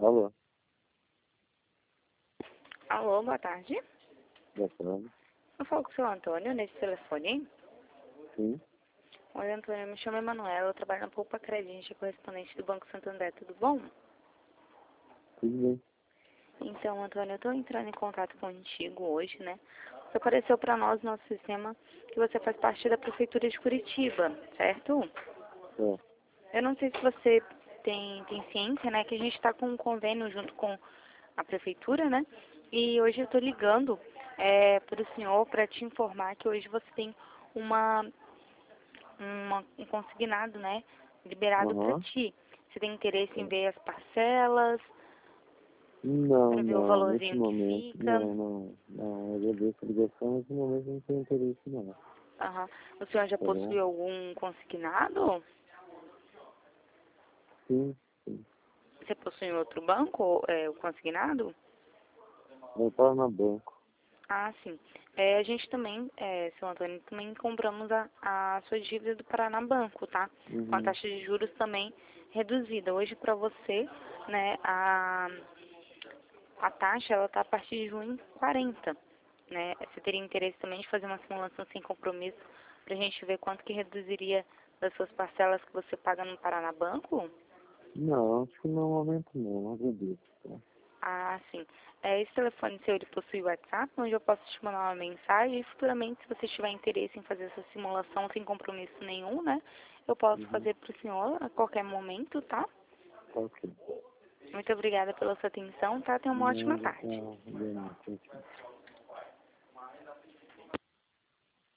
Alô, Alô, boa tarde. boa tarde. Eu falo com o seu Antônio nesse telefone. Sim, Oi, Antônio, eu me chamo Emanuela, eu trabalho na Poupa Credit, correspondente do Banco Santander, tudo bom? tudo bem. Então, Antônio, eu estou entrando em contato contigo hoje, né? Você apareceu para nós no nosso sistema que você faz parte da Prefeitura de Curitiba, certo? É, Eu não sei se você tem ciência, né, que a gente está com um convênio junto com a Prefeitura, né? E hoje eu estou ligando para o senhor para te informar que hoje você tem um consignado, né, liberado para aham. ti. Você tem interesse em É. ver as parcelas, Não, para ver o não, nesse valorzinho que momento, fica? não, eu agradeço a ligação, nesse momento não tenho interesse não, tá Aham. O senhor já bom? possui algum consignado? Sim, sim. Você possui em outro banco, o consignado? Eu estava na banco. Ah, sim. A gente também, seu Antônio, também compramos a sua dívida do Paraná Banco, tá? Com a Uhum. taxa de juros também reduzida. Hoje, para você, né, a taxa, ela tá a partir de 1,40, né? Você teria interesse também de fazer uma simulação sem compromisso para a gente ver quanto que reduziria das suas parcelas que você paga no Paraná Banco? Não, acho que no momento não agradeço, tá? Ah, sim. Esse telefone seu, ele possui WhatsApp, onde eu posso te mandar uma mensagem e futuramente, se você tiver interesse em fazer essa simulação sem compromisso nenhum, né? Eu posso Uhum. fazer para o senhor a qualquer momento, tá? Tá ok. Muito obrigada pela sua atenção, tá? Tenha uma ótima Nada, tarde. tá, bem, tchau, tchau.